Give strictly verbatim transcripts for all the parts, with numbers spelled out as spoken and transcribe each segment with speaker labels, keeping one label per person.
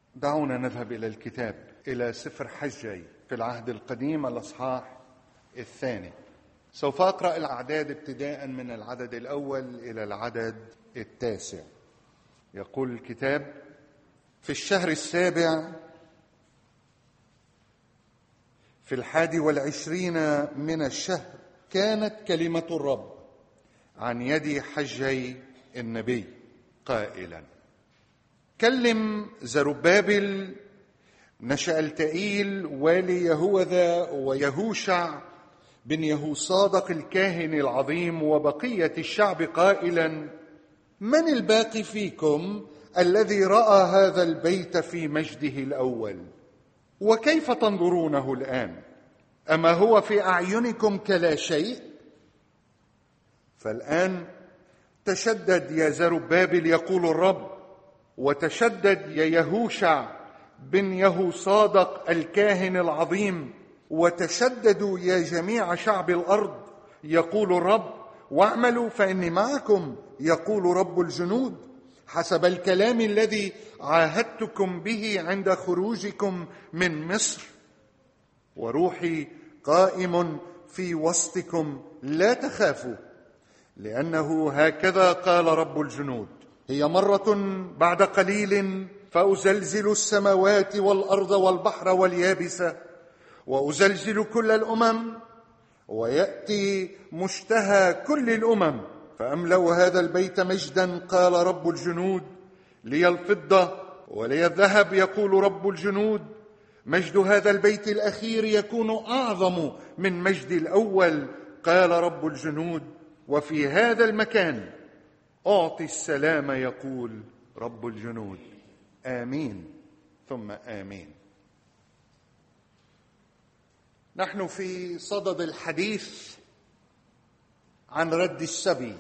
Speaker 1: دعونا نذهب إلى الكتاب، إلى سفر حجي في العهد القديم الأصحاح الثاني. سوف أقرأ الأعداد ابتداء من العدد الأول إلى العدد التاسع. يقول الكتاب: في الشهر السابع في الحادي والعشرين من الشهر كانت كلمة الرب عن يد حجي النبي قائلا: كلم زربابل بن شألتئيل والي يهوذا ويهوشع بن يهوصادق الكاهن العظيم وبقية الشعب قائلا: من الباقي فيكم الذي رأى هذا البيت في مجده الأول؟ وكيف تنظرونه الآن؟ أما هو في أعينكم كلا شيء؟ فالآن تشدد يا زربابل يقول الرب، وتشدد يا يهوشع بن يهوصادق الكاهن العظيم، وتشددوا يا جميع شعب الأرض يقول الرب، واعملوا فإني معكم يقول رب الجنود، حسب الكلام الذي عاهدتكم به عند خروجكم من مصر. وروحي قائم في وسطكم، لا تخافوا، لأنه هكذا قال رب الجنود: هي مرة بعد قليل فأزلزل السماوات والأرض والبحر واليابسة، وأزلزل كل الأمم، ويأتي مشتهى كل الأمم، فأملأ هذا البيت مجدا، قال رب الجنود. لي الفضة ولي الذهب يقول رب الجنود، مجد هذا البيت الأخير يكون أعظم من مجد الأول، قال رب الجنود. وفي هذا المكان أعطي السلام يقول رب الجنود. آمين ثم آمين. نحن في صدد الحديث عن رد السبي،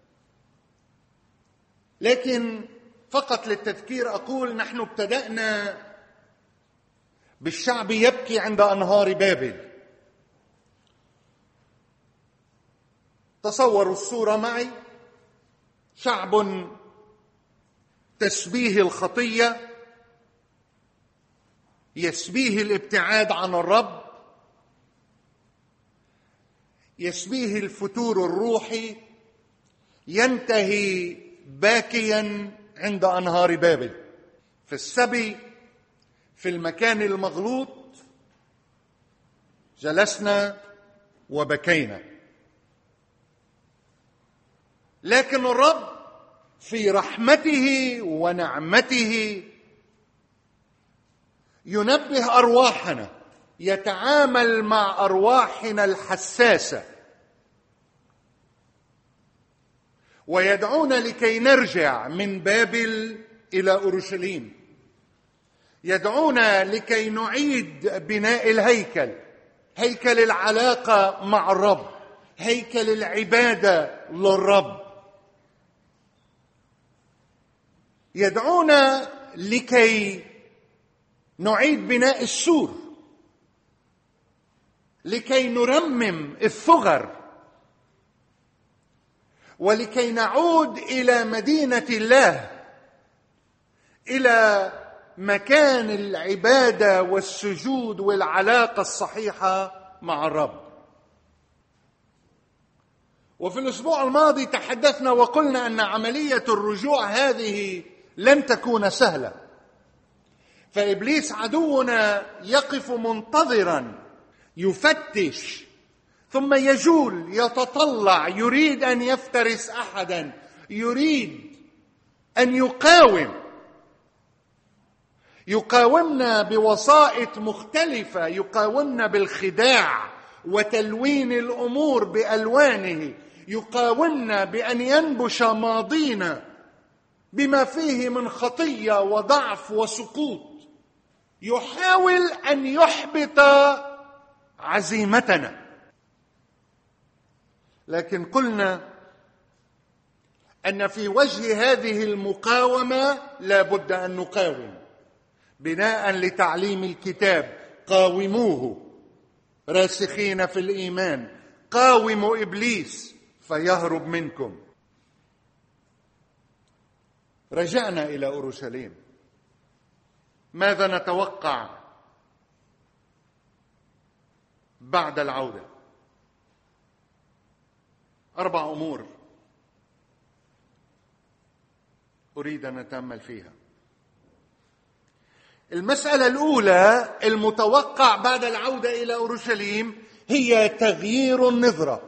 Speaker 1: لكن فقط للتذكير أقول نحن ابتدأنا بالشعب يبكي عند أنهار بابل. تصوروا الصورة معي: شعب تسبيه الخطية، يسبيه الابتعاد عن الرب، يسبيه الفتور الروحي، ينتهي باكيا عند أنهار بابل. في السبي في المكان المغلوط جلسنا وبكينا، لكن الرب في رحمته ونعمته ينبه أرواحنا، يتعامل مع أرواحنا الحساسة، ويدعونا لكي نرجع من بابل إلى أورشليم، يدعونا لكي نعيد بناء الهيكل، هيكل العلاقة مع الرب، هيكل العبادة للرب. يدعونا لكي نعيد بناء السور، لكي نرمم الثغر، ولكي نعود إلى مدينة الله، إلى مكان العبادة والسجود والعلاقة الصحيحة مع الرب. وفي الأسبوع الماضي تحدثنا وقلنا أن عملية الرجوع هذه لن تكون سهلة، فإبليس عدونا يقف منتظرا، يفتش، ثم يجول، يتطلع، يريد أن يفترس أحدا، يريد أن يقاوم، يقاومنا بوسائط مختلفة، يقاومنا بالخداع وتلوين الأمور بألوانه، يقاومنا بأن ينبش ماضينا بما فيه من خطية وضعف وسقوط، يحاول أن يحبط عزيمتنا. لكن قلنا أن في وجه هذه المقاومة لا بد أن نقاوم بناء لتعليم الكتاب: قاوموه راسخين في الإيمان، قاوموا إبليس فيهرب منكم. رجعنا إلى أورشليم، ماذا نتوقع بعد العودة؟ أربع أمور أريد أن أتأمل فيها. المسألة الأولى المتوقع بعد العودة إلى أورشليم هي تغيير النظرة.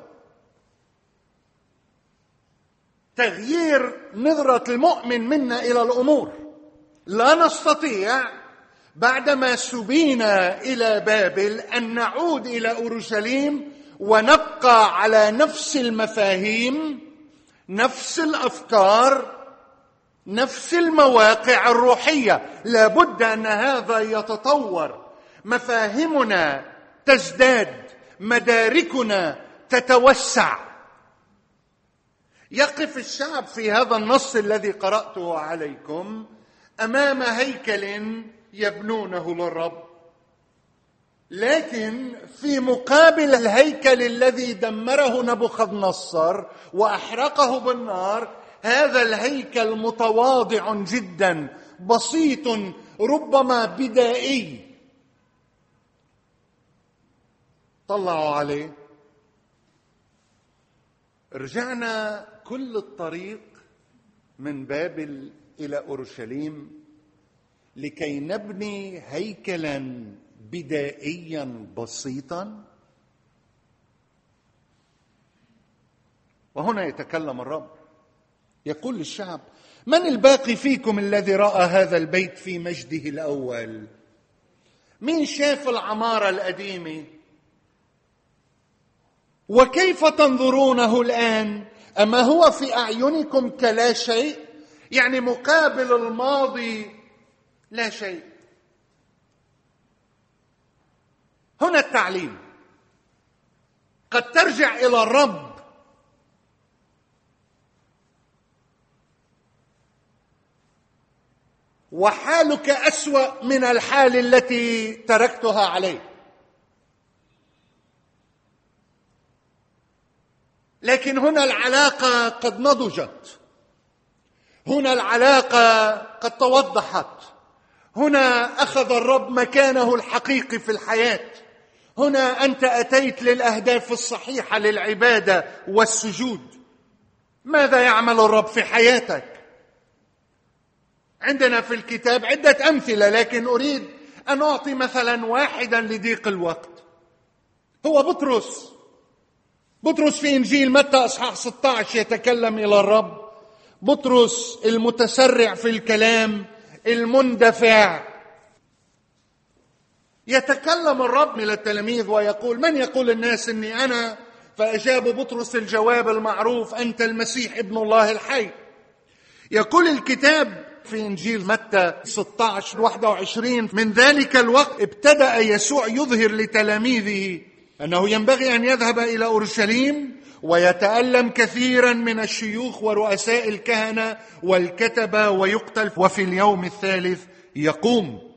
Speaker 1: تغيير نظرة المؤمن منا إلى الأمور. لا نستطيع بعدما سبينا إلى بابل أن نعود إلى أورشليم ونبقى على نفس المفاهيم، نفس الأفكار، نفس المواقع الروحية. لابد أن هذا يتطور، مفاهيمنا تزداد، مداركنا تتوسع. يقف الشعب في هذا النص الذي قرأته عليكم أمام هيكل يبنونه للرب، لكن في مقابل الهيكل الذي دمره نبوخذ نصر وأحرقه بالنار، هذا الهيكل متواضع جدا، بسيط، ربما بدائي. طلعوا عليه. رجعنا كل الطريق من بابل إلى أورشليم لكي نبني هيكلا بدائيا بسيطا. وهنا يتكلم الرب، يقول للشعب: من الباقي فيكم الذي رأى هذا البيت في مجده الأول؟ مين شاف العمارة القديمة؟ وكيف تنظرونه الآن؟ أما هو في أعينكم كلا شيء؟ يعني مقابل الماضي لا شيء. هنا التعليم. قد ترجع إلى الرب وحالك أسوأ من الحال التي تركتها عليه، لكن هنا العلاقة قد نضجت، هنا العلاقة قد توضحت، هنا أخذ الرب مكانه الحقيقي في الحياة، هنا أنت أتيت للأهداف الصحيحة للعبادة والسجود. ماذا يعمل الرب في حياتك؟ عندنا في الكتاب عدة أمثلة، لكن أريد أن أعطي مثلا واحدا لضيق الوقت. هو بطرس. بطرس في إنجيل متى أصحاح ستة عشر يتكلم إلى الرب. بطرس المتسرع في الكلام، المندفع. يتكلم الرب إلى التلاميذ ويقول: من يقول الناس أني أنا؟ فأجاب بطرس الجواب المعروف: أنت المسيح ابن الله الحي. يقول الكتاب في إنجيل متى ستة عشر واحد وعشرين: من ذلك الوقت ابتدأ يسوع يظهر لتلاميذه أنه ينبغي أن يذهب إلى أورشليم ويتألم كثيرا من الشيوخ ورؤساء الكهنة والكتبة ويقتل، وفي اليوم الثالث يقوم.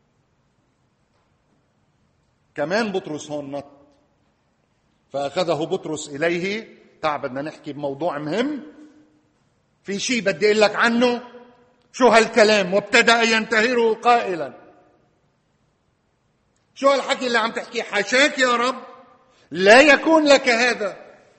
Speaker 1: كمان بطرس هون نط، فأخذه بطرس إليه. تعال بدنا نحكي بموضوع مهم، في شيء بدي أقول لك عنه. شو هالكلام؟ وابتدأ ينتهره قائلا: شو هالحكي اللي عم تحكي؟ حاشاك يا رب، لا يكون لك هذا.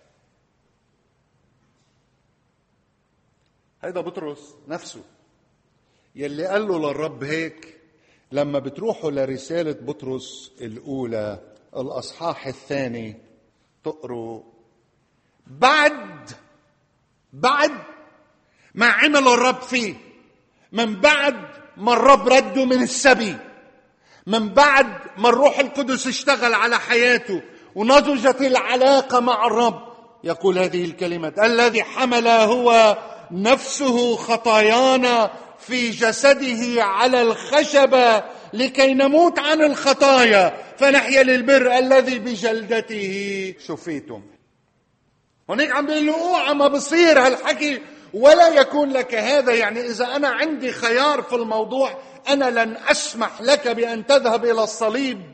Speaker 1: هيدا بطرس نفسه يلي قال له للرب هيك. لما بتروحوا لرسالة بطرس الأولى الأصحاح الثاني تقروا بعد بعد ما عمل الرب فيه، من بعد ما الرب رده من السبي، من بعد ما الروح القدس اشتغل على حياته ونضجت العلاقة مع الرب، يقول هذه الكلمات: الذي حمل هو نفسه خطايانا في جسده على الخشبة لكي نموت عن الخطايا فنحيا للبر الذي بجلدته شفيتم. هناك عم بيقول له: اوعى ما بصير هالحكي ولا يكون لك هذا. يعني إذا أنا عندي خيار في الموضوع أنا لن أسمح لك بأن تذهب إلى الصليب.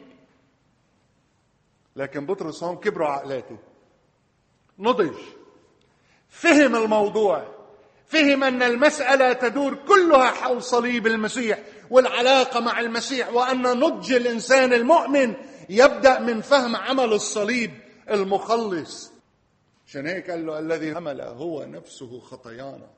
Speaker 1: لكن بطرس هون كبروا عقلاته، نضج، فهم الموضوع، فهم أن المسألة تدور كلها حول صليب المسيح والعلاقة مع المسيح، وأن نضج الإنسان المؤمن يبدأ من فهم عمل الصليب المخلص. عشان هيك قال له الذي حمل هو نفسه خطايانا.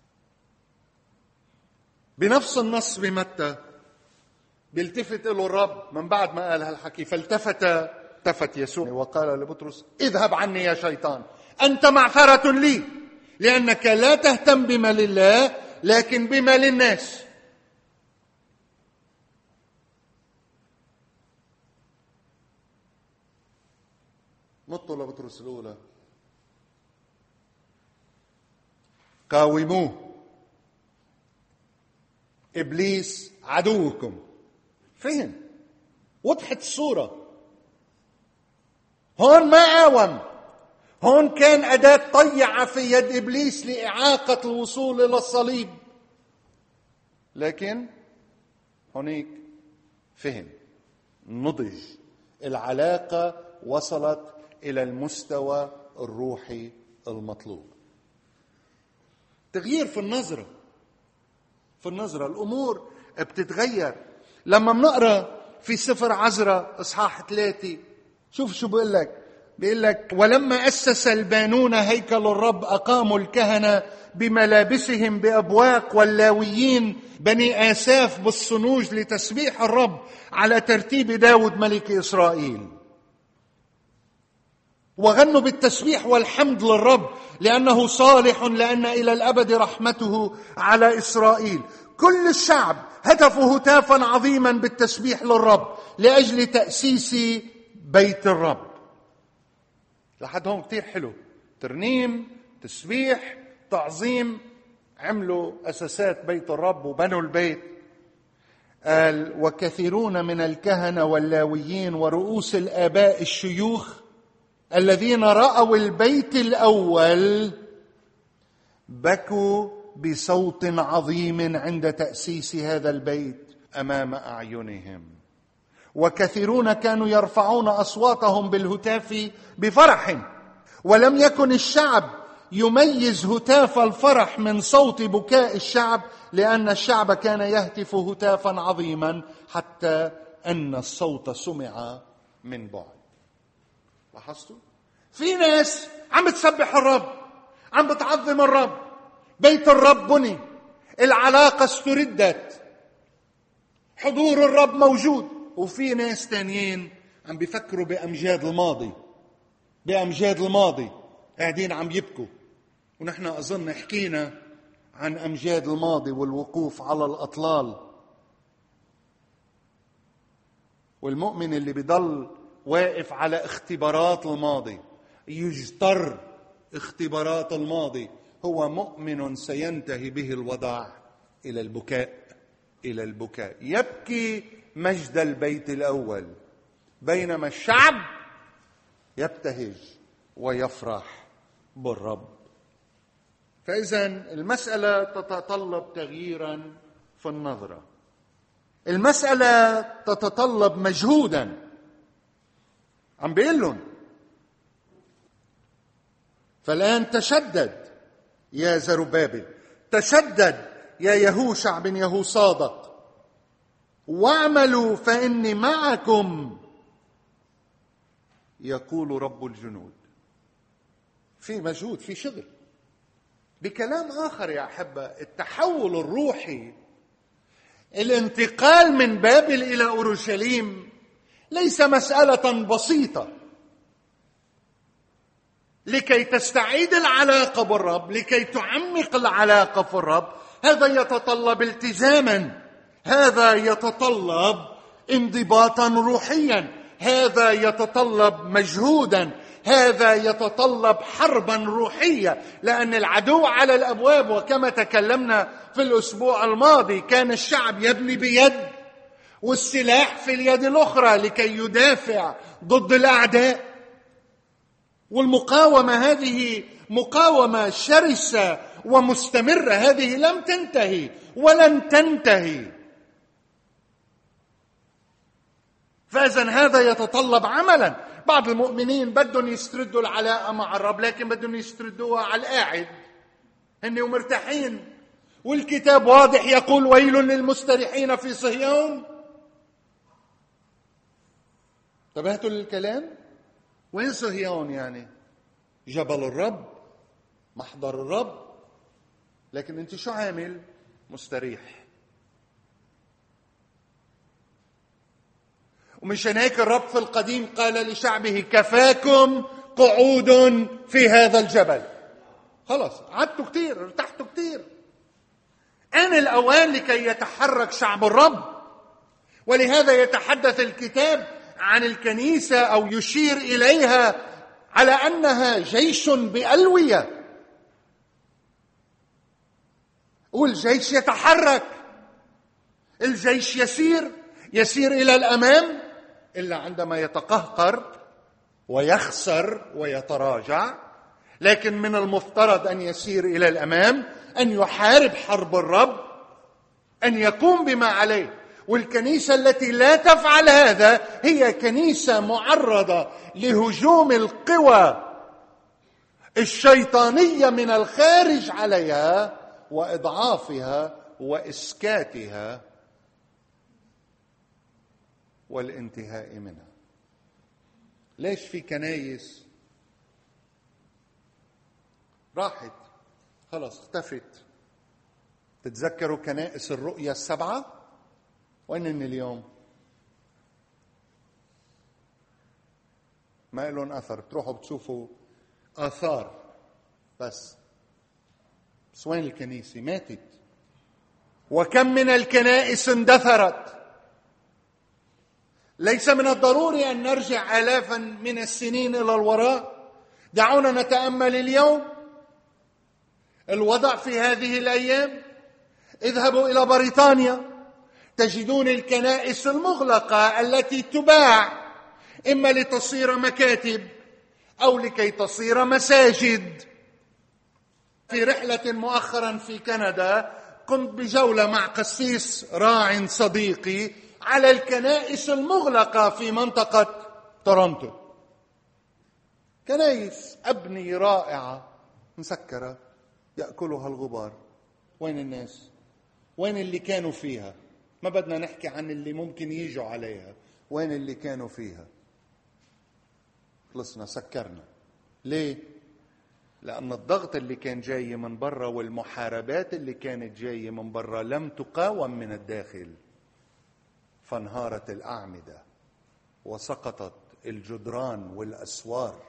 Speaker 1: بنفس النص بمتى بيلتفت له الرب من بعد ما قال هالحكي، فالتفت التفت يسوع وقال لبطرس اذهب عني يا شيطان، أنت معثرة لي لأنك لا تهتم بما لله لكن بما للناس. نطوا لبطرس الأولى، قاوموه إبليس عدوكم. فهم، وضحت الصورة. هون ما قاوم، هون كان أداة طيعة في يد إبليس لإعاقة الوصول إلى الصليب، لكن هناك فهم، نضج، العلاقة وصلت إلى المستوى الروحي المطلوب. تغيير في النظرة، في النظرة الأمور بتتغير. لما بنقرأ في سفر عزرا إصحاح ثلاثة، شوف شو بيقول لك. بيقول لك ولما أسس البانون هيكل الرب أقاموا الكهنة بملابسهم بأبواق واللاويين بني آساف بالصنوج لتسبيح الرب على ترتيب داود ملك إسرائيل، وغنوا بالتسبيح والحمد للرب لأنه صالح، لأن إلى الأبد رحمته على إسرائيل. كل الشعب هتفوا هتافا عظيما بالتسبيح للرب لأجل تأسيس بيت الرب. لحد هون كتير حلو، ترنيم، تسبيح، تعظيم، عملوا أساسات بيت الرب وبنوا البيت. قال وكثيرون من الكهنة واللاويين ورؤوس الآباء الشيوخ الذين رأوا البيت الأول بكوا بصوت عظيم عند تأسيس هذا البيت أمام أعينهم، وكثيرون كانوا يرفعون أصواتهم بالهتاف بفرح، ولم يكن الشعب يميز هتاف الفرح من صوت بكاء الشعب، لأن الشعب كان يهتف هتافا عظيما حتى أن الصوت سمع من بعد. لاحظتوا؟ في ناس عم بتسبح الرب، عم بتعظم الرب، بيت الرب بني، العلاقة استردت، حضور الرب موجود. وفي ناس تانيين عم بيفكروا بأمجاد الماضي، بأمجاد الماضي قاعدين عم يبكوا. ونحن أظن حكينا عن أمجاد الماضي والوقوف على الأطلال. والمؤمن اللي بيضل واقف على اختبارات الماضي، يجتر اختبارات الماضي، هو مؤمن سينتهي به الوضع إلى البكاء، إلى البكاء، يبكي مجد البيت الأول، بينما الشعب يبتهج ويفرح بالرب. فإذا المسألة تتطلب تغييرا في النظرة، المسألة تتطلب مجهودا. عم بيقول لهم فالآن تشدد يا زربابل، تشدد يا يهوشع بن يهوصادق، واعملوا فإني معكم يقول رب الجنود. في مجهود، في شغل. بكلام آخر يا أحبة، التحول الروحي، الانتقال من بابل إلى أورشليم ليس مسألة بسيطة. لكي تستعيد العلاقة بالرب، لكي تعمق العلاقة في الرب، هذا يتطلب التزاما، هذا يتطلب انضباطا روحيا، هذا يتطلب مجهودا، هذا يتطلب حربا روحية، لأن العدو على الأبواب. وكما تكلمنا في الأسبوع الماضي، كان الشعب يبني بيد والسلاح في اليد الأخرى لكي يدافع ضد الأعداء. والمقاومة هذه مقاومة شرسة ومستمرة، هذه لم تنتهي ولن تنتهي. فإذن هذا يتطلب عملا. بعض المؤمنين بدهم يستردوا العلاقة مع الرب، لكن بدهم يستردوها على القاعد، هن مرتاحين، والكتاب واضح يقول ويل للمستريحين في صهيون. انتبهتوا للكلام؟ وين صهيون؟ يعني جبل الرب، محضر الرب. لكن انت شو عامل؟ مستريح. ومشان هيك الرب في القديم قال لشعبه كفاكم قعود في هذا الجبل. خلص قعدتوا كتير، ارتحتوا كتير، آن الأوان لكي يتحرك شعب الرب. ولهذا يتحدث الكتاب عن الكنيسة أو يشير إليها على أنها جيش بألوية، والجيش يتحرك، الجيش يسير يسير إلى الأمام إلا عندما يتقهقر ويخسر ويتراجع. لكن من المفترض أن يسير إلى الأمام، أن يحارب حرب الرب، أن يقوم بما عليه. والكنيسة التي لا تفعل هذا هي كنيسة معرضة لهجوم القوى الشيطانية من الخارج عليها وإضعافها وإسكاتها والانتهاء منها. ليش في كنايس راحت خلص اختفت؟ تتذكروا كنائس الرؤيا السبعة؟ وين اليوم؟ ما لهم أثر. بتروحوا بتشوفوا آثار بس بس وين الكنيسة؟ ماتت. وكم من الكنائس اندثرت. ليس من الضروري أن نرجع آلافا من السنين إلى الوراء. دعونا نتأمل اليوم الوضع في هذه الأيام. اذهبوا إلى بريطانيا تجدون الكنائس المغلقة التي تباع إما لتصير مكاتب أو لكي تصير مساجد. في رحلة مؤخرا في كندا قمت بجولة مع قسيس راع صديقي على الكنائس المغلقة في منطقة تورونتو. كنائس أبنية رائعة مسكرة يأكلها الغبار. وين الناس؟ وين اللي كانوا فيها؟ ما بدنا نحكي عن اللي ممكن يجوا عليها، وين اللي كانوا فيها؟ خلصنا، سكرنا. ليه؟ لأن الضغط اللي كان جاي من برا والمحاربات اللي كانت جاية من برا لم تقاوم من الداخل، فانهارت الأعمدة وسقطت الجدران والأسوار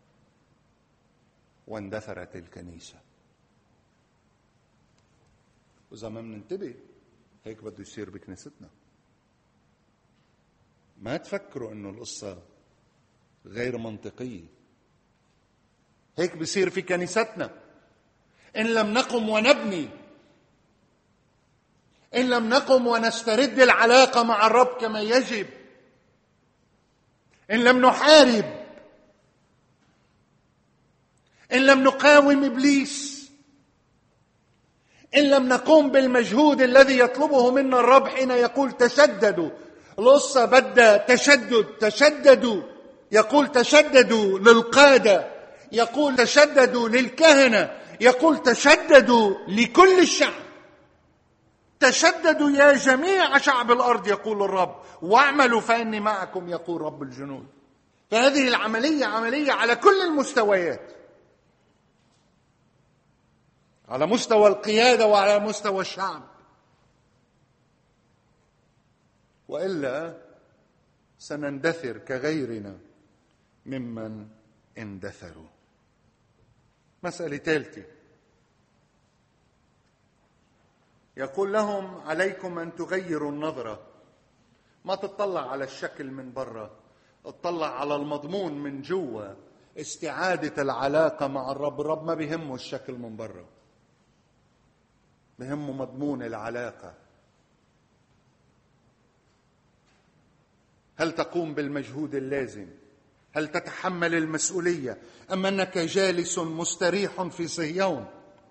Speaker 1: واندثرت الكنيسة. وإذا ما مننتبه هيك بده يصير بكنيستنا. ما تفكروا إنه القصة غير منطقية. هيك بيصير في كنيستنا إن لم نقم ونبني، إن لم نقم ونسترد العلاقة مع الرب كما يجب، إن لم نحارب، إن لم نقاوم إبليس، إن لم نقوم بالمجهود الذي يطلبه منا الرب حين يقول تشددوا. القصة بدها تشدد. تشددوا، يقول تشددوا للقادة، يقول تشددوا للكهنة، يقول تشددوا لكل الشعب. تشددوا يا جميع شعب الأرض يقول الرب، واعملوا فإني معكم يقول رب الجنود. فهذه العملية عملية على كل المستويات، على مستوى القيادة وعلى مستوى الشعب، وإلا سنندثر كغيرنا ممن اندثروا. مسألة ثالثة، يقول لهم عليكم أن تغيروا النظرة. ما تطلع على الشكل من برا، اطلع على المضمون من جوا. استعادة العلاقة مع الرب. الرب ما بيهمه الشكل من برا، بيهمه مضمون العلاقة. هل تقوم بالمجهود اللازم؟ هل تتحمل المسؤولية أم أنك جالس مستريح في صهيون؟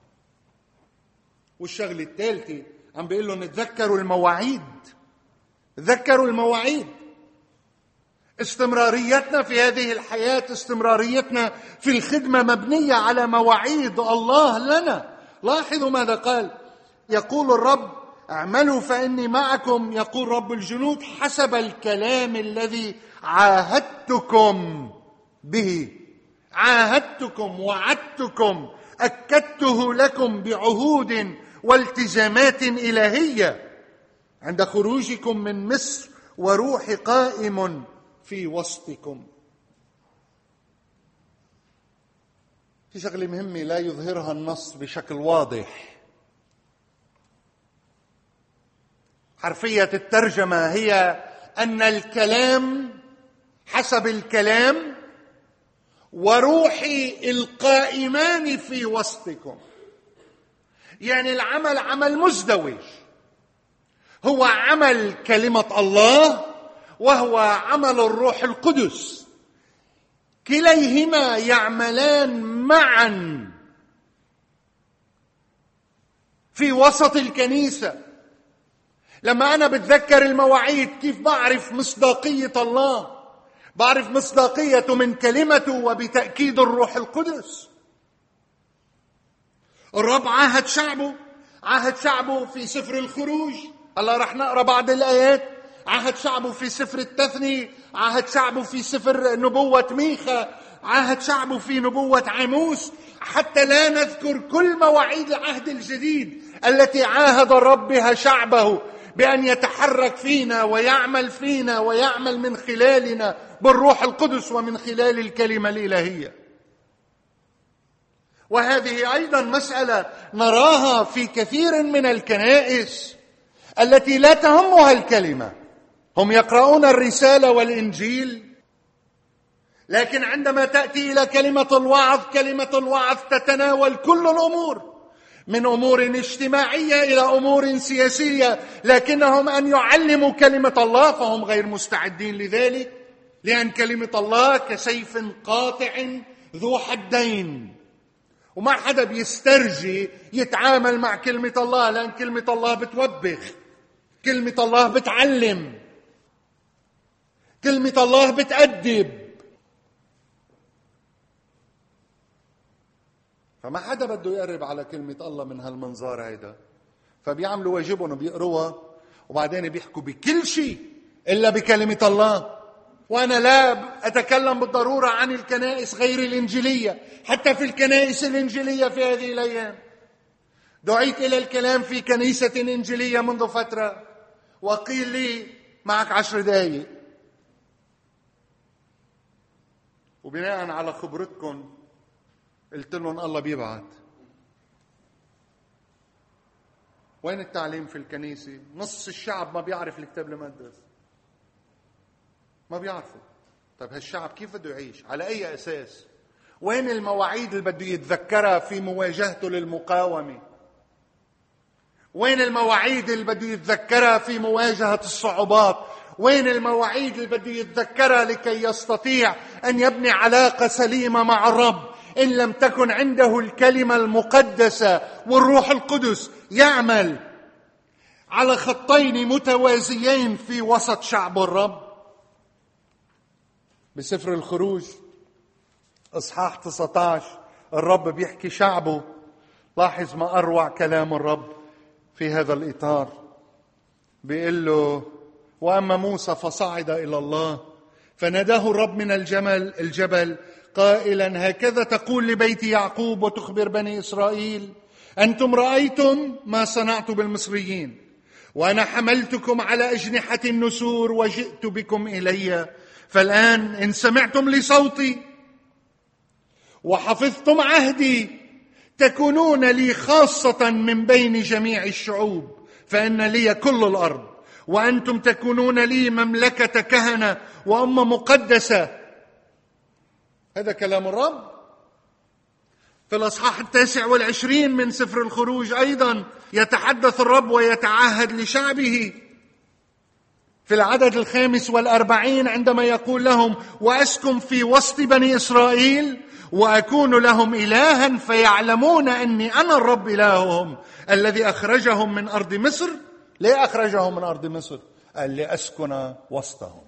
Speaker 1: والشغلة الثالثة عم بيقول لهم تذكروا المواعيد. تذكروا المواعيد. استمراريتنا في هذه الحياة، استمراريتنا في الخدمة مبنية على مواعيد الله لنا. لاحظوا ماذا قال. يقول الرب: اعملوا فإني معكم، يقول رب الجنود، حسب الكلام الذي عاهدتكم به. عاهدتكم، وعدتكم، أكدته لكم بعهود والتزامات إلهية عند خروجكم من مصر، وروحي قائم في وسطكم. في شغلة مهمة لا يظهرها النص بشكل واضح. حرفية الترجمة هي أن الكلام حسب الكلام وروحي القائمان في وسطكم. يعني العمل عمل مزدوج، هو عمل كلمة الله وهو عمل الروح القدس، كليهما يعملان معا في وسط الكنيسة. لما أنا بتذكر المواعيد كيف بعرف مصداقية الله؟ بعرف مصداقيته من كلمته وبتأكيد الروح القدس. الرب عاهد شعبه، عاهد شعبه في سفر الخروج، هلا رح نقرأ بعض الآيات. عاهد شعبه في سفر التثنية، عاهد شعبه في سفر نبوة ميخا، عاهد شعبه في نبوة عاموس، حتى لا نذكر كل مواعيد العهد الجديد التي عاهد الرب بها شعبه بأن يتحرك فينا ويعمل فينا ويعمل من خلالنا بالروح القدس ومن خلال الكلمة الإلهية. وهذه أيضا مسألة نراها في كثير من الكنائس التي لا تهمها الكلمة. هم يقرؤون الرسالة والإنجيل، لكن عندما تأتي إلى كلمة الوعظ، كلمة الوعظ تتناول كل الأمور، من أمور اجتماعية إلى أمور سياسية، لكنهم أن يعلموا كلمة الله فهم غير مستعدين لذلك، لأن كلمة الله كسيف قاطع ذو حدين، وما حدا بيسترجي يتعامل مع كلمة الله، لأن كلمة الله بتوبخ، كلمة الله بتعلم، كلمة الله بتأدب. فما حدا بده يقرب على كلمة الله من هالمنظار هيدا، فبيعملوا واجبهم وبيقروها وبعدين بيحكوا بكل شيء إلا بكلمة الله. وأنا لا أتكلم بالضرورة عن الكنائس غير الإنجيلية، حتى في الكنائس الإنجيلية في هذه الأيام. دعيت إلى الكلام في كنيسة إنجيلية منذ فترة، وقيل لي معك عشر دقايق، وبناء على خبرتكم قلت لهم الله بيبعت. وين التعليم في الكنيسة؟ نص الشعب ما بيعرف الكتاب المقدس، ما بيعرفوا. طيب هالشعب كيف بده يعيش؟ على أي أساس؟ وين المواعيد اللي بده يتذكرها في مواجهته للمقاومة؟ وين المواعيد اللي بده يتذكرها في مواجهة الصعوبات؟ وين المواعيد اللي بده يتذكرها لكي يستطيع أن يبني علاقة سليمة مع الرب؟ إن لم تكن عنده الكلمة المقدسة والروح القدس يعمل على خطين متوازيين في وسط شعب الرب. بسفر الخروج إصحاح تسعة عشر الرب بيحكي شعبه. لاحظ ما أروع كلام الرب في هذا الإطار. بيقول له: وأما موسى فصعد إلى الله فناداه الرب من الجمل الجبل قائلا: هكذا تقول لبيت يعقوب وتخبر بني إسرائيل: أنتم رأيتم ما صنعت بالمصريين، وأنا حملتكم على أجنحة النسور وجئت بكم إلي. فالآن إن سمعتم لصوتي وحفظتم عهدي تكونون لي خاصة من بين جميع الشعوب، فإن لي كل الأرض، وأنتم تكونون لي مملكة كهنة وأمة مقدسة. هذا كلام الرب. في الأصحاح التاسع والعشرين من سفر الخروج أيضا يتحدث الرب ويتعهد لشعبه في العدد الخامس والأربعين عندما يقول لهم: وأسكن في وسط بني إسرائيل وأكون لهم إلها فيعلمون أني أنا الرب إلههم الذي أخرجهم من أرض مصر. ليه أخرجهم من أرض مصر؟ قال: لأسكن وسطهم،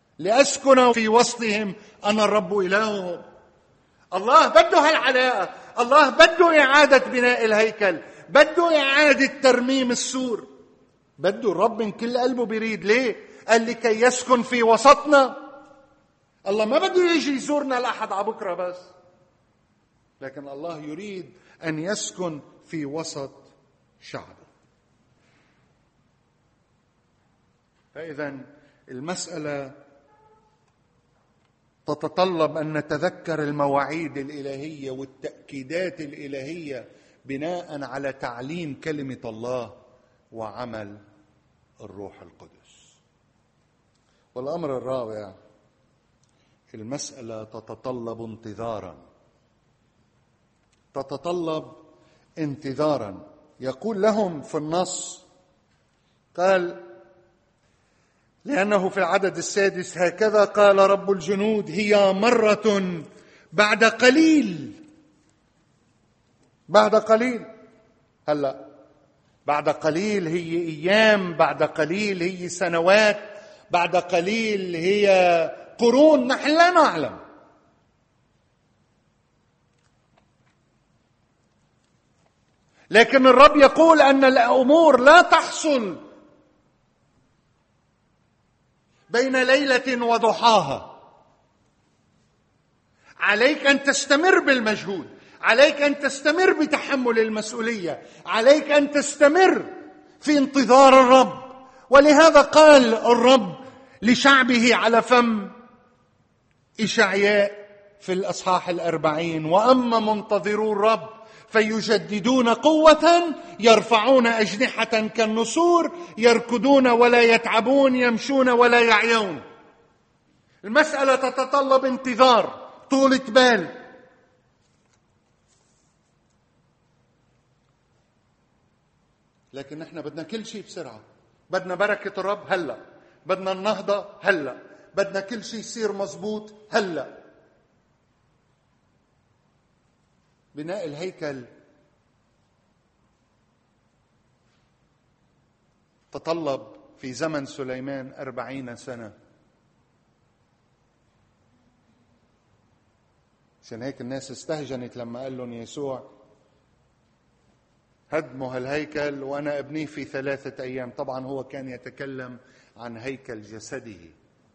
Speaker 1: لأسكن في وسطهم، أنا الرب إلههم. الله بده هالعلاقة، الله بده إعادة بناء الهيكل، بده إعادة ترميم السور، بده الرب من كل قلبه بيريد. ليه؟ قال لكي يسكن في وسطنا. الله ما بده يجي يزورنا الأحد على بكرة بس، لكن الله يريد أن يسكن في وسط شعبه. فإذا المسألة تتطلب أن نتذكر المواعيد الإلهية والتأكيدات الإلهية بناء على تعليم كلمة الله وعمل الروح القدس. والأمر الرابع، المسألة تتطلب انتظارا، تتطلب انتظارا. يقول لهم في النص، قال لأنه في العدد السادس: هكذا قال رب الجنود، هي مرة بعد قليل. بعد قليل، هلأ بعد قليل هي أيام، بعد قليل هي سنوات، بعد قليل هي قرون، نحن لا نعلم. لكن الرب يقول أن الأمور لا تحصل بين ليلة وضحاها. عليك أن تستمر بالمجهود، عليك أن تستمر بتحمل المسؤولية، عليك أن تستمر في انتظار الرب. ولهذا قال الرب لشعبه على فم إشعياء في الأصحاح الأربعين: وأما منتظرو الرب فيجددون قوة، يرفعون أجنحة كالنسور، يركضون ولا يتعبون، يمشون ولا يعيون. المسألة تتطلب انتظار، طولة بال. لكن نحن بدنا كل شيء بسرعة، بدنا بركة الرب هلأ، بدنا النهضة هلأ، بدنا كل شيء يصير مزبوط هلأ. بناء الهيكل تطلب في زمن سليمان أربعين سنة. عشان هيك الناس استهجنت لما قال لهم يسوع: هدموا هالهيكل وأنا أبنيه في ثلاثة أيام. طبعا هو كان يتكلم عن هيكل جسده،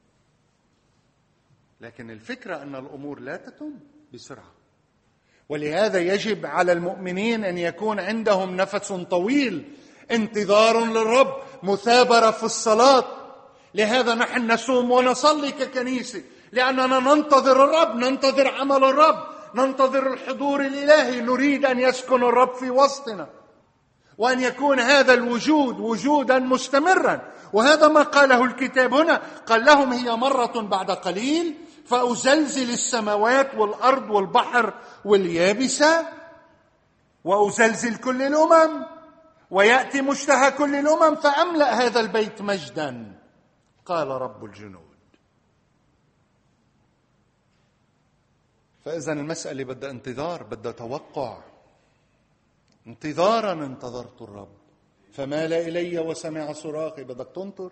Speaker 1: لكن الفكرة أن الأمور لا تتم بسرعة. ولهذا يجب على المؤمنين أن يكون عندهم نفس طويل، انتظار للرب، مثابرة في الصلاة. لهذا نحن نصوم ونصلي ككنيسة، لأننا ننتظر الرب، ننتظر عمل الرب، ننتظر الحضور الإلهي. نريد أن يسكن الرب في وسطنا، وأن يكون هذا الوجود وجودا مستمرا. وهذا ما قاله الكتاب هنا، قال لهم: هي مرة بعد قليل فأزلزل السماوات والأرض والبحر واليابسة، وأزلزل كل الأمم، ويأتي مشتهى كل الأمم، فأملأ هذا البيت مجدا، قال رب الجنود. فإذا المسألة بدها انتظار، بدها توقع. انتظارا انتظرت الرب فمال إلي وسمع صراخي. بدك تنطر.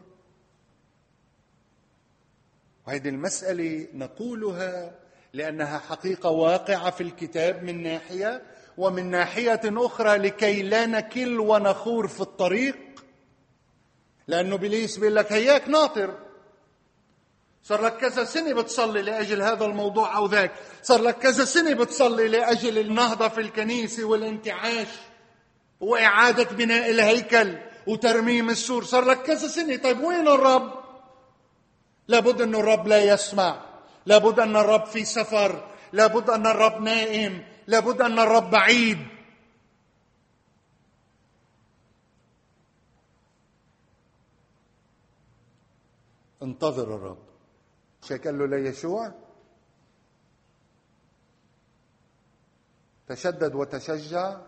Speaker 1: وهذه المسألة نقولها لأنها حقيقة واقعة في الكتاب من ناحية، ومن ناحية أخرى لكي لا نكل ونخور في الطريق. لأنه بليس بيقول لك: هياك ناطر، صار لك كذا سنة بتصلي لأجل هذا الموضوع أو ذاك، صار لك كذا سنة بتصلي لأجل النهضة في الكنيسة والانتعاش وإعادة بناء الهيكل وترميم السور، صار لك كذا سنة. طيب وين الرب؟ لابد أن الرب لا يسمع، لابد أن الرب في سفر، لابد أن الرب نائم، لابد أن الرب بعيد. انتظر الرب. شيء قال له ليشوع: تشدد وتشجع.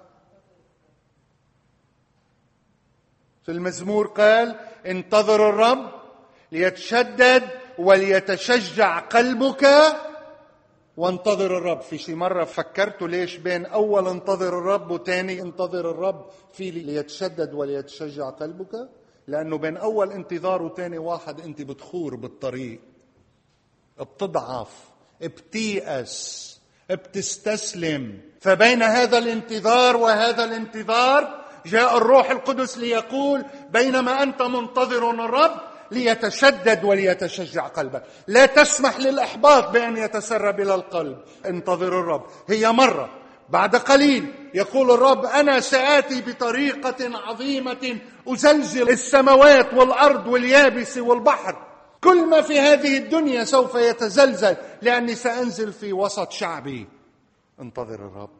Speaker 1: في المزمور قال: انتظر الرب ليتشدد وليتشجع قلبك، وانتظر الرب. في شي مرة فكرتوا ليش بين أول انتظر الرب وتاني انتظر الرب في ليتشدد وليتشجع قلبك؟ لأنه بين أول انتظار وتاني واحد أنت بتخور بالطريق، بتضعف، بتيأس، بتستسلم. فبين هذا الانتظار وهذا الانتظار جاء الروح القدس ليقول بينما أنت منتظر الرب ليتشدد وليتشجع قلبك. لا تسمح للإحباط بأن يتسرب إلى القلب. انتظر الرب. هي مرة، بعد قليل يقول الرب أنا سآتي بطريقة عظيمة أزلزل السماوات والأرض واليابس والبحر. كل ما في هذه الدنيا سوف يتزلزل لأني سأنزل في وسط شعبي. انتظر الرب.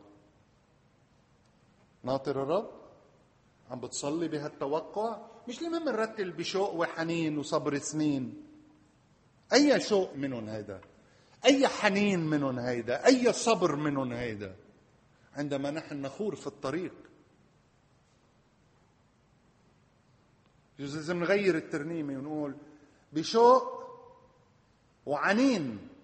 Speaker 1: ناطر الرب؟ عم بتصلي بهالتوقع؟ مش لما بنرتل بشوق وحنين وصبر سنين. أي شوق منهم هيدا؟ أي حنين منهم هيدا؟ أي صبر منهم هيدا؟ عندما نحن نخور في الطريق. لازم نغير الترنيمة ونقول بشوق وعنين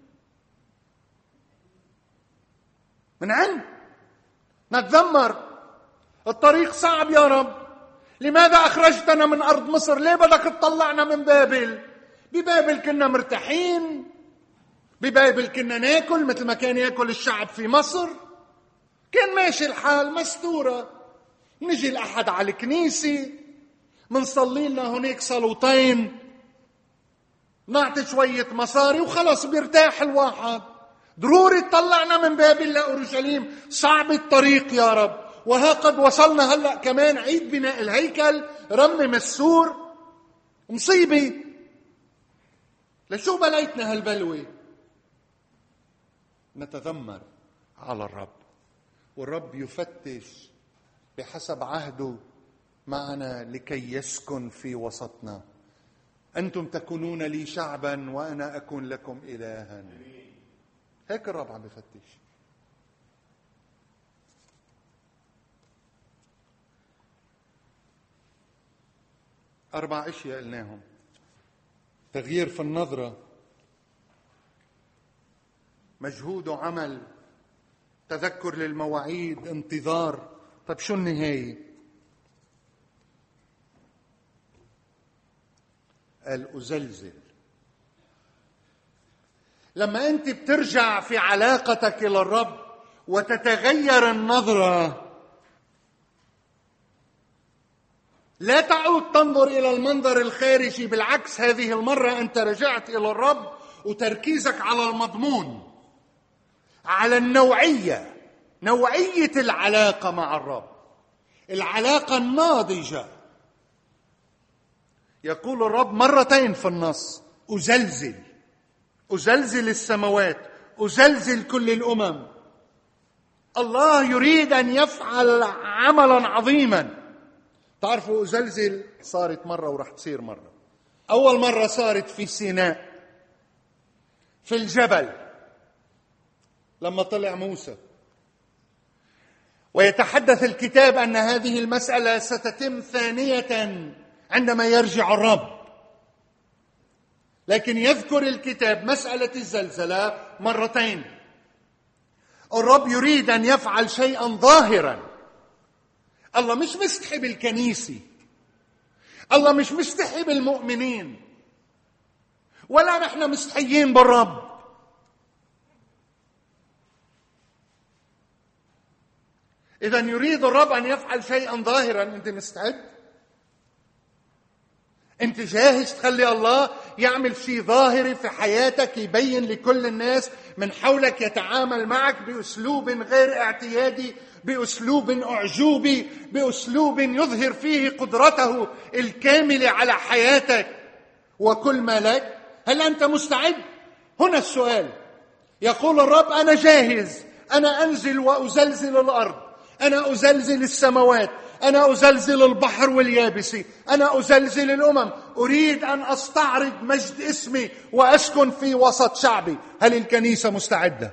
Speaker 1: من عند نتذمر الطريق صعب يا رب. لماذا أخرجتنا من أرض مصر؟ ليه بدك تطلعنا من بابل؟ ببابل كنا مرتاحين، ببابل كنا ناكل مثل ما كان ياكل الشعب في مصر، كان ماشي الحال مستورة. نجي الأحد على الكنيسة منصلي لنا هناك صلوتين، نعطي شوية مصاري وخلص بيرتاح الواحد. ضروري تطلعنا من بابل لأورشليم؟ صعب الطريق يا رب. وها قد وصلنا هلأ كمان عيد بناء الهيكل، رمم السور، مصيبة. لشو بليتنا هالبلوة؟ نتذمر على الرب، والرب يفتش بحسب عهده معنا لكي يسكن في وسطنا. أنتم تكونون لي شعبا وأنا أكون لكم إلها. هيك الرب عم بفتش. أربع أشياء قلناهم: تغيير في النظرة، مجهود وعمل، تذكر للمواعيد، انتظار. طب شو النهاية؟ قال أزلزل. لما أنت بترجع في علاقتك إلى الرب وتتغير النظرة، لا تعود تنظر إلى المنظر الخارجي، بالعكس هذه المرة أنت رجعت إلى الرب وتركيزك على المضمون، على النوعية، نوعية العلاقة مع الرب، العلاقة الناضجة. يقول الرب مرتين في النص: أزلزل، أزلزل السماوات، أزلزل كل الأمم. الله يريد أن يفعل عملا عظيما. تعرفوا أزلزل صارت مرة ورح تصير مرة. أول مرة صارت في سيناء في الجبل لما طلع موسى، ويتحدث الكتاب أن هذه المسألة ستتم ثانية عندما يرجع الرب. لكن يذكر الكتاب مسألة الزلزلة مرتين. الرب يريد أن يفعل شيئا ظاهرا. الله مش مستحي بالكنيسة، الله مش مستحي بالمؤمنين، ولا نحن مستحيين بالرب. إذا يريد الرب أن يفعل شيئا ظاهرا. أنت مستعد؟ أنت جاهز تخلي الله يعمل شيء ظاهري في حياتك، يبين لكل الناس من حولك، يتعامل معك بأسلوب غير اعتيادي، بأسلوب أعجوبي، بأسلوب يظهر فيه قدرته الكاملة على حياتك وكل ما لك؟ هل أنت مستعد؟ هنا السؤال. يقول الرب أنا جاهز، أنا أنزل وأزلزل الأرض، أنا أزلزل السماوات، أنا أزلزل البحر واليابس، أنا أزلزل الأمم. أريد أن أستعرض مجد اسمي وأسكن في وسط شعبي. هل الكنيسة مستعدة؟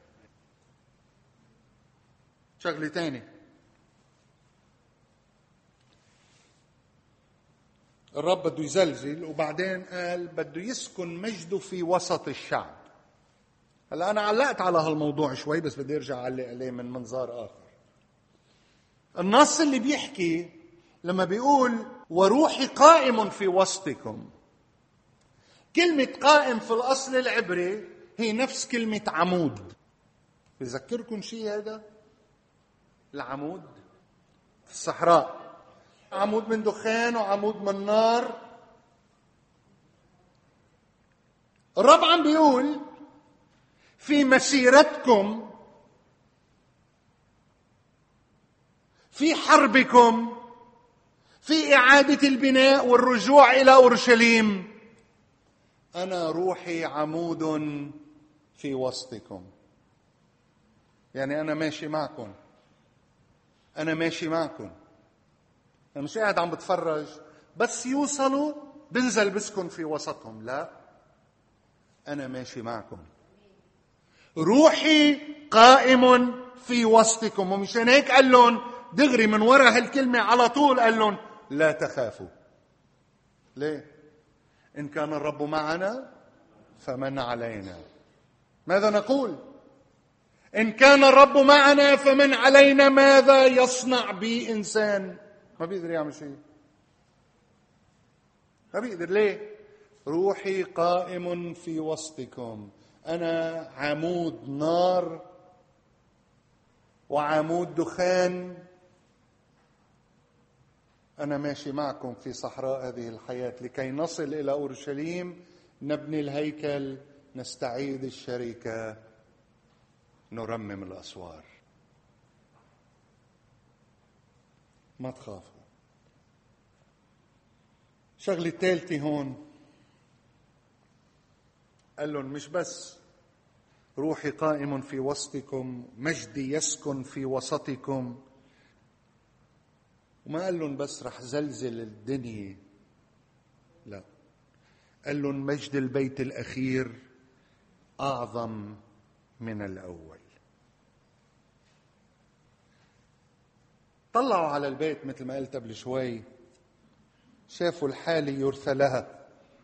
Speaker 1: شغلة تاني، الرب بده يزلزل وبعدين قال بده يسكن مجده في وسط الشعب. هلا أنا علقت على هالموضوع شوي، بس بدي أرجع أعلق عليه من منظار آخر. النص اللي بيحكي لما بيقول وروحي قائم في وسطكم، كلمة قائم في الأصل العبري هي نفس كلمة عمود. بذكركم شيء هذا؟ العمود في الصحراء، عمود من دخان وعمود من نار. الرب عم بيقول في مسيرتكم، في حربكم، في إعادة البناء والرجوع إلى أورشليم، أنا روحي عمود في وسطكم. يعني أنا ماشي معكم، أنا ماشي معكم، أنا مش قاعد عم بتفرج بس يوصلوا بنزل بسكن في وسطهم، لا، أنا ماشي معكم، روحي قائم في وسطكم. ومشان هيك قال لهم دغري من وراء هالكلمة على طول قال لهم لا تخافوا. ليه؟ إن كان الرب معنا فمن علينا. ماذا نقول؟ إن كان الرب معنا فمن علينا. ماذا يصنع بي إنسان؟ ما بيقدر يعمل شيء، ما بيقدر. ليه؟ روحي قائم في وسطكم. أنا عمود نار وعمود دخان، أنا ماشي معكم في صحراء هذه الحياة لكي نصل إلى أورشليم، نبني الهيكل، نستعيد الشركة، نرمم الأسوار. ما تخافوا. شغلة الثالثة هون قال لهم مش بس روحي قائم في وسطكم، مجدي يسكن في وسطكم، وما قال لهم بس رح زلزل الدنيا، لا، قال لهم مجد البيت الأخير أعظم من الأول. طلعوا على البيت مثل ما قلت قبل شوي، شافوا الحالة يرثى لها،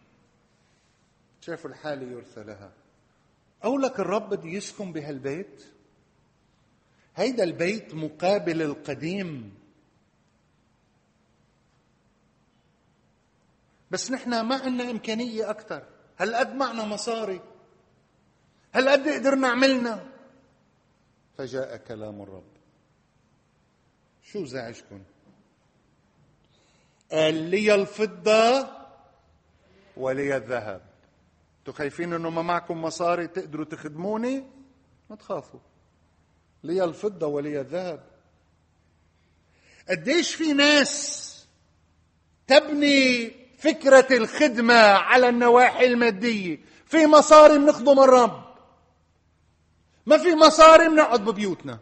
Speaker 1: شافوا الحالة يرثى لها. أولك الرب بده يسكن بهالبيت، هيدا البيت مقابل القديم، بس نحن ما عندنا إمكانية أكثر. هل قد معنا مصاري؟ هل قد قدرنا عملنا؟ فجاء كلام الرب. شو زعجكم؟ قال لي الفضة ولي الذهب. انتوا خايفين انه ما معكم مصاري تقدروا تخدموني؟ ما تخافوا، لي الفضة ولي الذهب. قديش في ناس تبني فكرة الخدمة على النواحي المادية. في مصاري بنخدم الرب، ما في مصاري بنقعد ببيوتنا.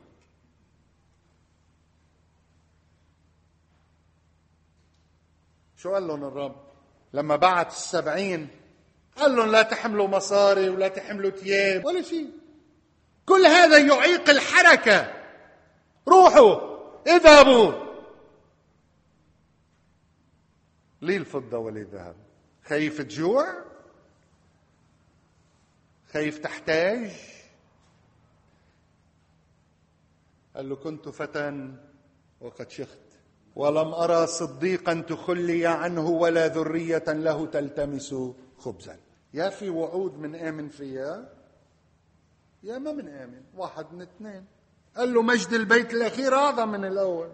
Speaker 1: شو قال لهم الرب لما بعت السبعين؟ قال لهم لا تحملوا مصاري ولا تحملوا ثياب ولا شيء، كل هذا يعيق الحركة. روحوا اذهبوا. لي الفضة ولي الذهب. خايف تجوع؟ خايف تحتاج؟ قال له كنت فتى وقد شخت، ولم أرى صديقا تخلي عنه ولا ذرية له تلتمس خبزا. يا في وعود من آمن فيها يا ما من آمن، واحد من اثنين. قال له مجد البيت الأخير أعظم من الأول.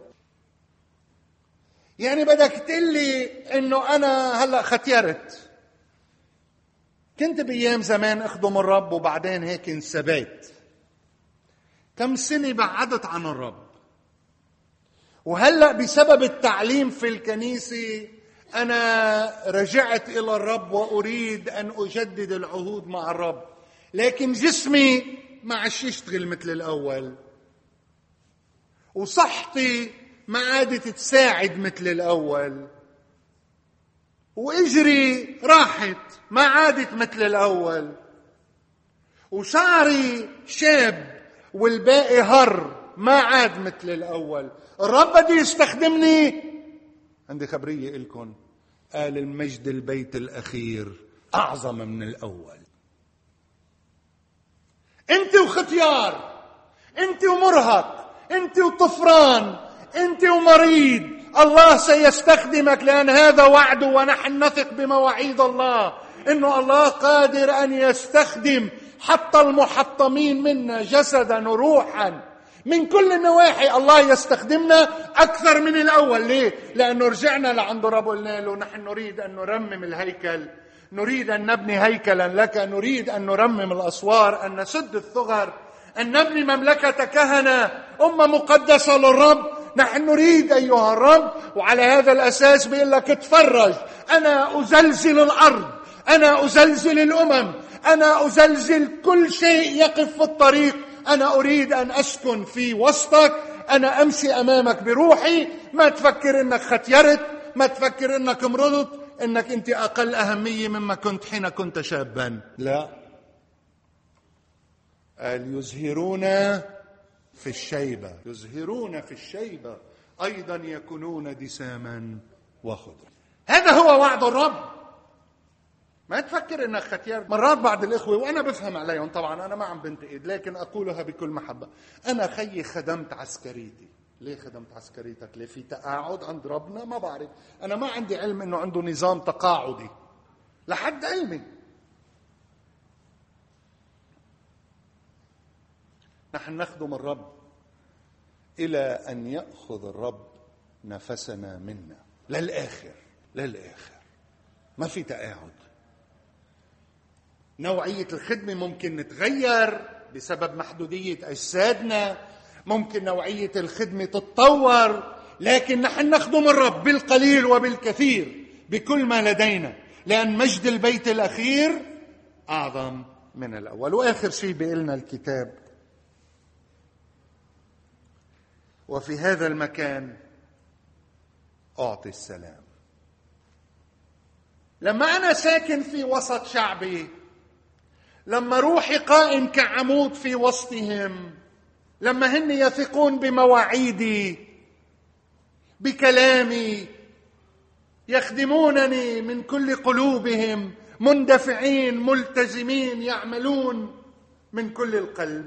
Speaker 1: يعني بدك تقول لي إنه أنا هلأ ختيرت، كنت بأيام زمان أخدم الرب وبعدين هيك انسبيت، كم سنة بعدت عن الرب، وهلأ بسبب التعليم في الكنيسة أنا رجعت إلى الرب وأريد أن أجدد العهود مع الرب، لكن جسمي ما عادش يشتغل مثل الأول، وصحتي ما عادت تساعد مثل الأول، وإجري راحت ما عادت مثل الأول، وشعري شاب والباقي هر ما عاد مثل الأول. الرب بده يستخدمني. عندي خبرية إلكم، قال المجد البيت الأخير أعظم من الأول. أنت وختيار، أنت ومرهق، أنت وطفران، أنت ومريض، الله سيستخدمك، لأن هذا وعده، ونحن نثق بمواعيد الله إنه الله قادر أن يستخدم حتى المحطمين منا جسدا وروحا من كل النواحي. الله يستخدمنا أكثر من الأول. ليه؟ لأنه رجعنا لعند رب قلنا له نحن نريد أن نرمم الهيكل، نريد أن نبني هيكلا لك، نريد أن نرمم الأسوار، أن نسد الثغر، أن نبني مملكة كهنة، أمة مقدسة للرب. نحن نريد أيها الرب. وعلى هذا الأساس بيقول لك اتفرج، أنا أزلزل الأرض، أنا أزلزل الأمم، أنا أزلزل كل شيء يقف في الطريق. أنا أريد أن أسكن في وسطك، أنا أمشي أمامك بروحي. ما تفكر أنك ختيرت، ما تفكر أنك مرضت، أنك أنت أقل أهمية مما كنت حين كنت شابا. لا، قال يزهرون في الشيبة، يزهرون في الشيبة أيضا يكونون دساما وخضرا. هذا هو وعد الرب. ما تفكر انك ختيار. مرات بعض الاخوه وانا بفهم عليهم، طبعا انا ما عم بنتقد لكن اقولها بكل محبه، انا خيي خدمت عسكريتي. ليه خدمت عسكريتك؟ ليه في تقاعد عند ربنا؟ ما بعرف، انا ما عندي علم انه عنده نظام تقاعدي لحد علمي. نحن نخدم الرب الى ان ياخذ الرب نفسنا منا للاخر، للاخر ما في تقاعد. نوعية الخدمة ممكن نتغير بسبب محدودية أجسادنا، ممكن نوعية الخدمة تتطور، لكن نحن نخدم الرب بالقليل وبالكثير بكل ما لدينا، لأن مجد البيت الأخير أعظم من الأول. وآخر شيء بيقولنا الكتاب: وفي هذا المكان أعطي السلام. لما أنا ساكن في وسط شعبي، لما روحي قائم كعمود في وسطهم، لما هن يثقون بمواعيدي، بكلامي، يخدمونني من كل قلوبهم، مندفعين ملتزمين يعملون من كل القلب،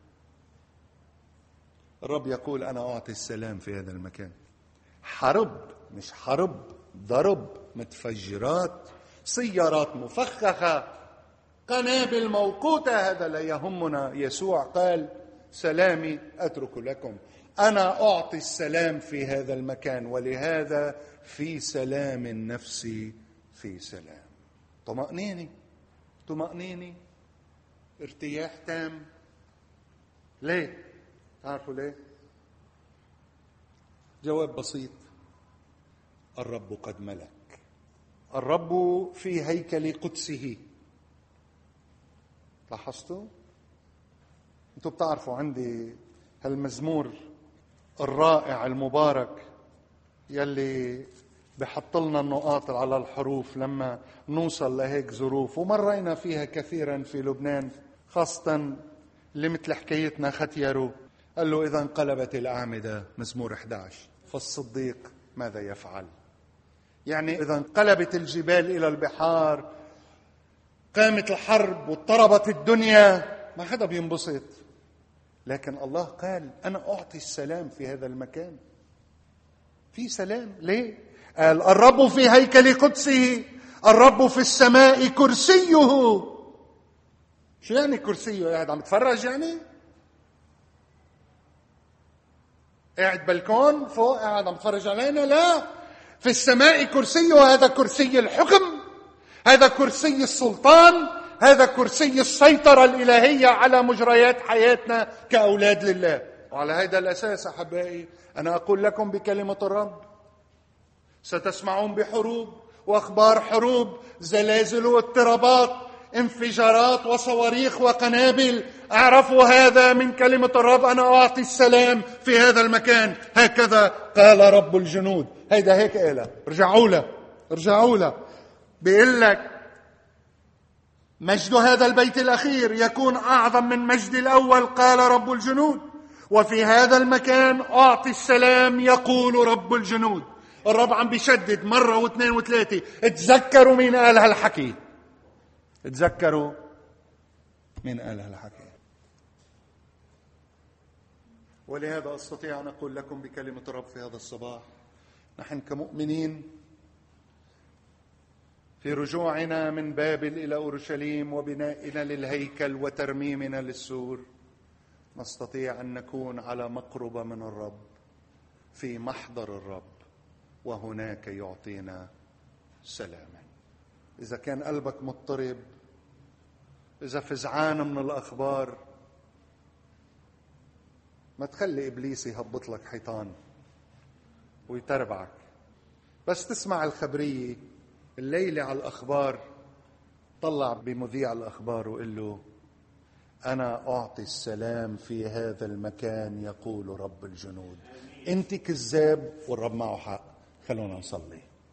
Speaker 1: الرب يقول أنا أعطي السلام في هذا المكان. حرب، مش حرب ضرب، متفجرات، سيارات مفخخة، قنابل موقوتة، هذا لا يهمنا. يسوع قال سلامي أترك لكم، أنا أعطي السلام في هذا المكان، ولهذا في سلام النفس، في سلام، طمأنينة، طمأنينة، ارتياح تام. ليه؟ تعرفوا ليه؟ جواب بسيط: الرب قد ملك، الرب في هيكل قدسه. لاحظتوا؟ انتوا بتعرفوا عندي هالمزمور الرائع المبارك يلي بحط لنا النقاط على الحروف لما نوصل لهيك ظروف، ومرينا فيها كثيرا في لبنان، خاصة اللي مثل حكايتنا ختيروا. قال له إذا انقلبت الأعمدة، مزمور أحد عشر، فالصديق ماذا يفعل؟ يعني إذا انقلبت الجبال إلى البحار، قامت الحرب واضطربت الدنيا، ما حدا بينبسط. لكن الله قال أنا أعطي السلام في هذا المكان، في سلام. ليه؟ قال الرب في هيكل قدسه، الرب في السماء كرسيه. شو يعني كرسيه؟ قاعد عم تفرج يعني؟ قاعد بلكون فوق قاعد عم تفرج علينا؟ لا، في السماء كرسيه. هذا كرسي الحكم، هذا كرسي السلطان، هذا كرسي السيطرة الإلهية على مجريات حياتنا كأولاد لله. وعلى هذا الأساس أحبائي أنا أقول لكم بكلمة الرب: ستسمعون بحروب وأخبار حروب، زلازل واضطرابات، انفجارات وصواريخ وقنابل. اعرفوا هذا من كلمة الرب: أنا أعطي السلام في هذا المكان، هكذا قال رب الجنود. هيدا هيك قالها، رجعوا له رجعوا له بيقول لك مجد هذا البيت الأخير يكون أعظم من مجد الأول، قال رب الجنود. وفي هذا المكان أعطي السلام، يقول رب الجنود. الرب عم بيشدد مرة واثنين وثلاثة: اتذكروا مين قال هالحكي، اتذكروا مين قال هالحكي. ولهذا أستطيع أن أقول لكم بكلمة الرب في هذا الصباح: نحن كمؤمنين في رجوعنا من بابل إلى أورشليم وبنائنا للهيكل وترميمنا للسور، نستطيع أن نكون على مقربة من الرب في محضر الرب، وهناك يعطينا سلاما. إذا كان قلبك مضطرب، إذا فزعان من الأخبار، ما تخلي إبليس يهبط لك حيطان ويتربعك. بس تسمع الخبرية الليلة على الأخبار، طلع بمذيع الأخبار وقل له: أنا أعطي السلام في هذا المكان يقول رب الجنود. أنت كذاب والرب معه حق. خلونا نصلي.